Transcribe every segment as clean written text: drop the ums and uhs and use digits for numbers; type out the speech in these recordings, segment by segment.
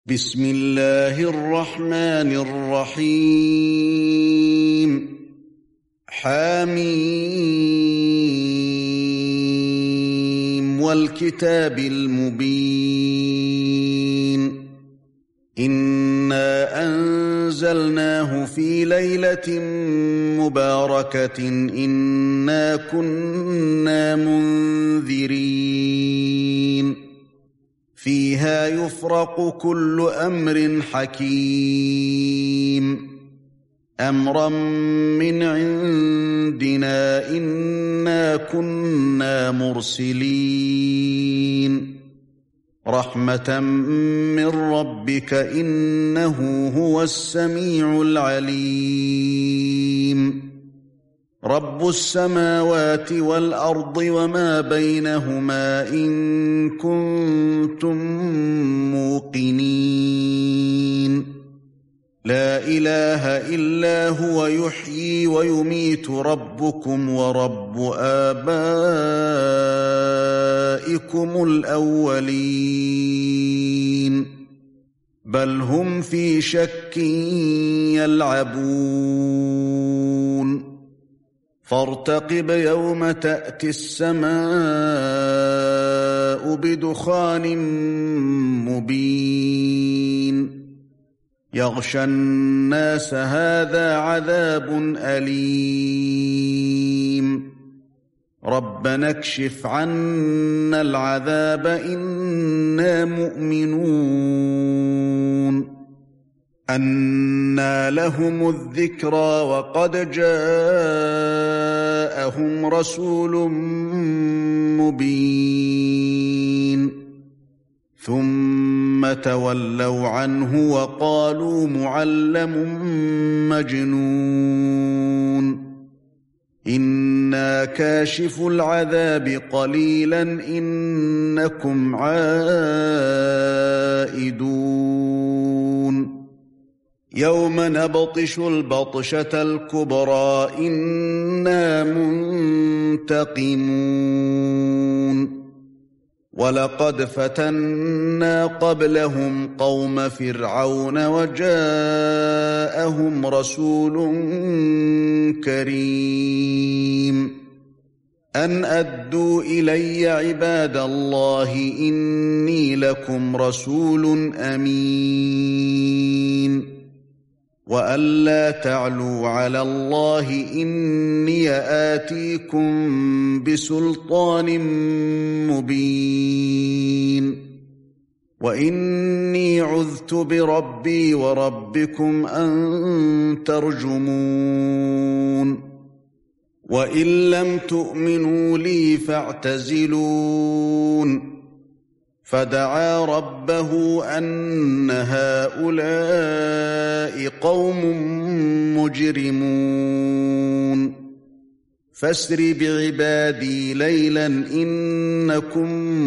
بسم الله الرحمن الرحيم حميم والكتاب المبين إنا أنزلناه في ليلة مباركة إنا كنا منذرين فيها يفرق كل أمر حكيم أمرا من عندنا إنا كنا مرسلين رحمة من ربك إنه هو السميع العليم رب السماوات والأرض وما بينهما إن كنتم موقنين لا إله إلا هو يحيي ويميت ربكم ورب آبائكم الأولين بل هم في شك يلعبون فارتقب يوم تأتي السماء بدخان مبين يغشى الناس هذا عذاب أليم ربنا اكشف عنا العذاب إنا مؤمنون أنى لهم الذكرى وقد جاءهم رسول مبين ثم تولوا عنه وقالوا معلم مجنون إنا كاشف العذاب قليلا إنكم عائدون يوم نبطش البطشة الكبرى إنا منتقمون ولقد فتنا قبلهم قوم فرعون وجاءهم رسول كريم أن أدوا إلي عباد الله إني لكم رسول أمين وأن لا تعلوا على الله إني آتيكم بسلطان مبين وإني عذت بربي وربكم أن ترجمون وإن لم تؤمنوا لي فاعتزلون فدعا ربه أن هؤلاء قوم مجرمون فاسر بعبادي ليلا إنكم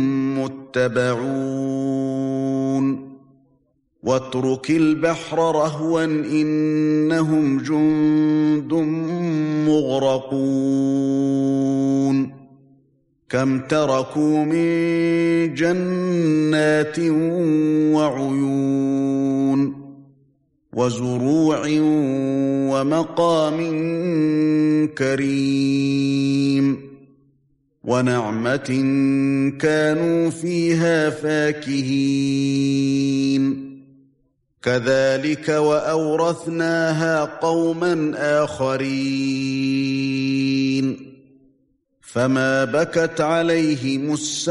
متبعون واترك البحر رهوا إنهم جند مغرقون كم تركوا من جنات وعيون وزروع ومقام كريم ونعمة كانوا فيها فاكهين كذلك وأورثناها قوما آخرين فما بكت عليهم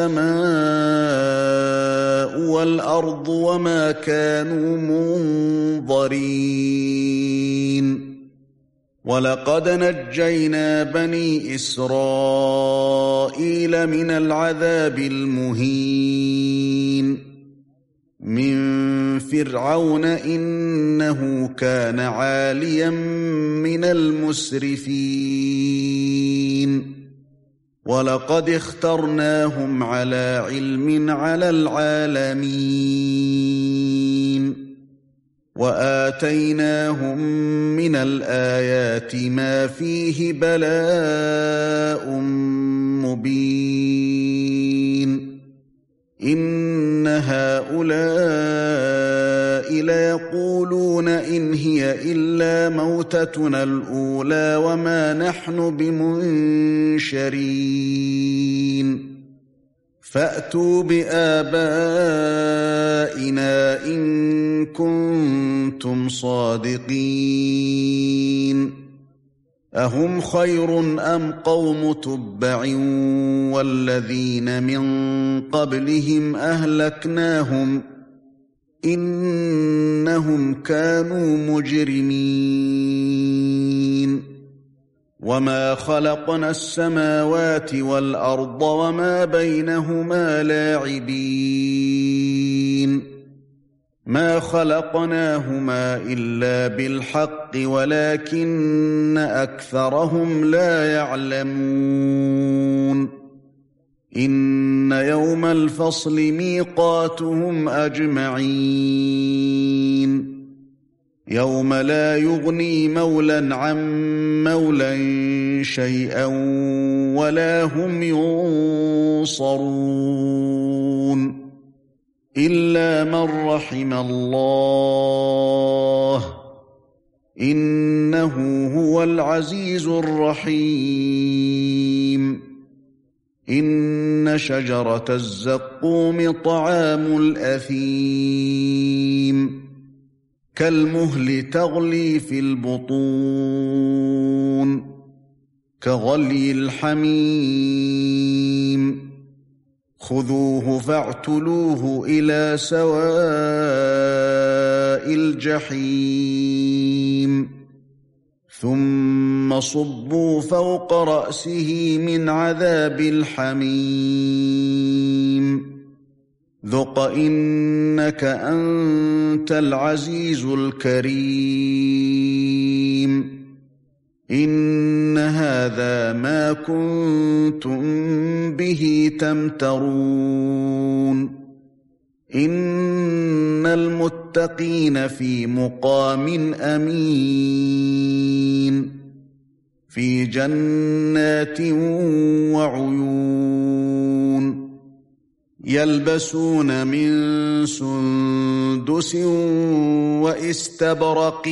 السماء والأرض وما كانوا منظرين ولقد نجينا بني إسرائيل من العذاب المهين من فرعون إنه كان عاليا من المسرفين ولقد اخترناهم على علم على العالمين وآتيناهم من الآيات ما فيه بلاء مبين إن هؤلاء ليقولون إن هي إلا موتتنا الأولى وما نحن بمنشرين فأتوا بآبائنا إن كنتم صادقين أهم خير أم قوم تبع والذين من قبلهم أهلكناهم إنهم كانوا مجرمين وما خلقنا السماوات والأرض وما بينهما لاعبين ما خلقناهما إلا بالحق ولكن أكثرهم لا يعلمون إن يوم الفصل ميقاتهم أجمعين يوم لا يغني مولى عن مولى شيئا ولا هم ينصرون إلا من رحم الله إنه هو العزيز الرحيم إن شجرة الزقوم طعام الأثيم كالمهل تغلي في البطون كغلي الحميم خذوه فاعتلوه إلى سواء الجحيم ثم صبوا فوق رأسه من عذاب الحميم ذق إنك أنت العزيز الكريم إن هذا ما كنتم به تمترون إن المتقين في مقام أمين في جنات وعيون يلبسون من سندس واستبرق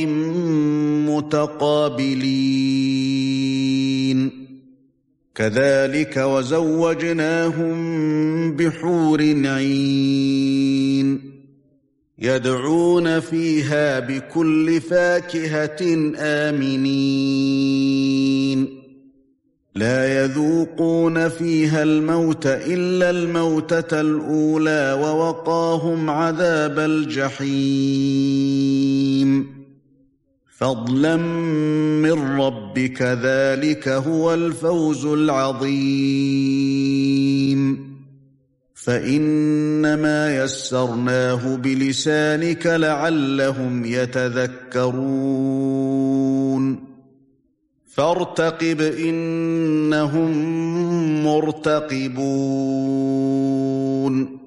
متقابلين كذلك وزوجناهم بحور عين يدعون فيها بكل فاكهة آمنين لا يذوقون فيها الموت إلا الموتة الأولى ووقاهم عذاب الجحيم فضلا من ربك ذلك هو الفوز العظيم فإنما يسرناه بلسانك لعلهم يتذكرون فارتقب إنهم مرتقبون